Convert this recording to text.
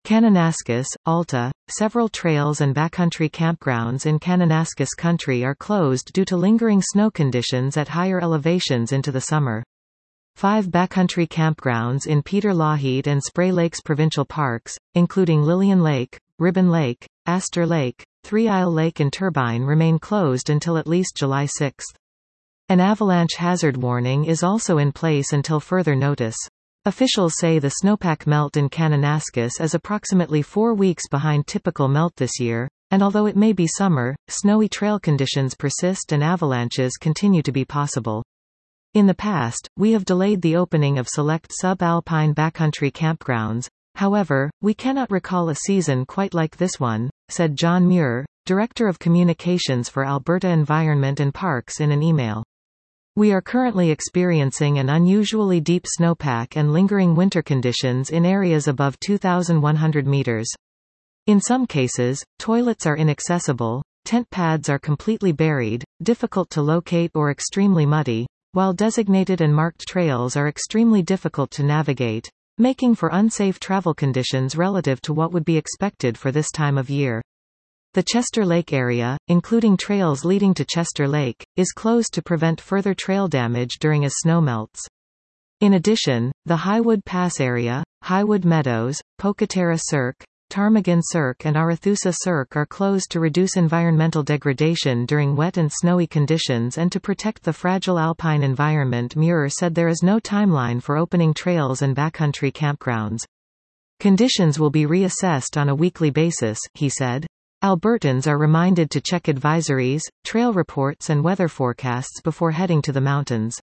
Kananaskis, Alta. Several trails and backcountry campgrounds in Kananaskis Country are closed due to lingering snow conditions at higher elevations into the summer. 5 backcountry campgrounds in Peter Lougheed and Spray Lakes Provincial Parks, including Lillian Lake, Ribbon Lake, Astor Lake, Three Isle Lake and Turbine, remain closed until at least July 6. An avalanche hazard warning is also in place until further notice. Officials say the snowpack melt in Kananaskis is approximately 4 weeks behind typical melt this year, and although it may be summer, snowy trail conditions persist and avalanches continue to be possible. In the past, we have delayed the opening of select subalpine backcountry campgrounds. However, we cannot recall a season quite like this one, said John Muir, Director of Communications for Alberta Environment and Parks, in an email. We are currently experiencing an unusually deep snowpack and lingering winter conditions in areas above 2,100 meters. In some cases, toilets are inaccessible, tent pads are completely buried, difficult to locate or extremely muddy, while designated and marked trails are extremely difficult to navigate, making for unsafe travel conditions relative to what would be expected for this time of year. The Chester Lake area, including trails leading to Chester Lake, is closed to prevent further trail damage during as snow melts. In addition, the Highwood Pass area, Highwood Meadows, Pocatera Cirque, Ptarmigan Cirque and Arethusa Cirque are closed to reduce environmental degradation during wet and snowy conditions and to protect the fragile alpine environment. Muir said there is no timeline for opening trails and backcountry campgrounds. Conditions will be reassessed on a weekly basis, he said. Albertans are reminded to check advisories, trail reports and weather forecasts before heading to the mountains.